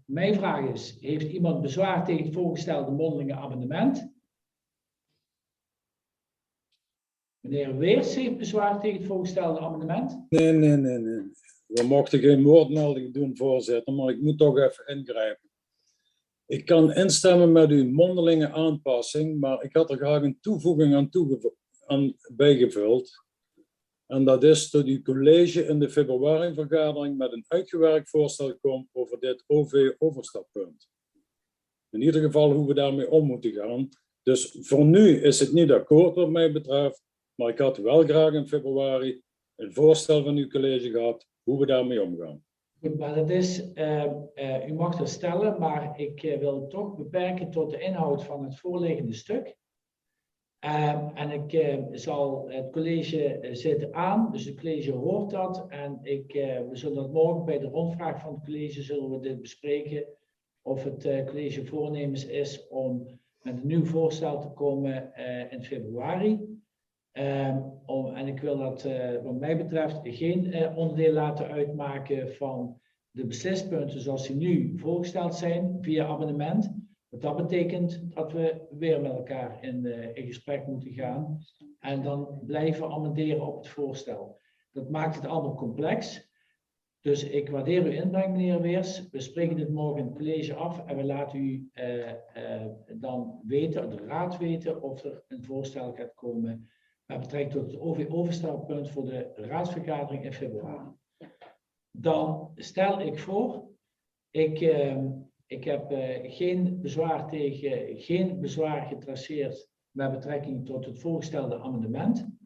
Mijn vraag is, heeft iemand bezwaar tegen het voorgestelde mondelinge amendement? Meneer Weers heeft bezwaar tegen het voorgestelde amendement? Nee. We mochten geen woordmelding doen, voorzitter, maar ik moet toch even ingrijpen. Ik kan instemmen met uw mondelinge aanpassing, maar ik had er graag een toevoeging aan bijgevuld. En dat is dat uw college in de februari-vergadering met een uitgewerkt voorstel komt over dit OV-overstappunt. In ieder geval hoe we daarmee om moeten gaan. Dus voor nu is het niet akkoord wat mij betreft, maar ik had wel graag in februari een voorstel van uw college gehad hoe we daarmee omgaan. Goed, maar dat is, u mag dat stellen, maar ik wil het toch beperken tot de inhoud van het voorliggende stuk. En ik zal het college zitten aan, dus het college hoort dat. En we zullen dat morgen bij de rondvraag van het college zullen we dit bespreken. Of het college voornemens is om met een nieuw voorstel te komen in februari. En ik wil dat wat mij betreft geen onderdeel laten uitmaken van de beslispunten zoals die nu voorgesteld zijn via abonnement. Want dat betekent dat we weer met elkaar in gesprek moeten gaan en dan blijven amenderen op het voorstel. Dat maakt het allemaal complex. Dus ik waardeer uw inbreng, meneer Weers. We spreken dit morgen in het college af en we laten u dan weten, de raad weten, of er een voorstel gaat komen met betrekking tot het overstappunt voor de raadsvergadering in februari. Dan stel ik voor, ik heb geen bezwaar getraceerd met betrekking tot het voorgestelde amendement.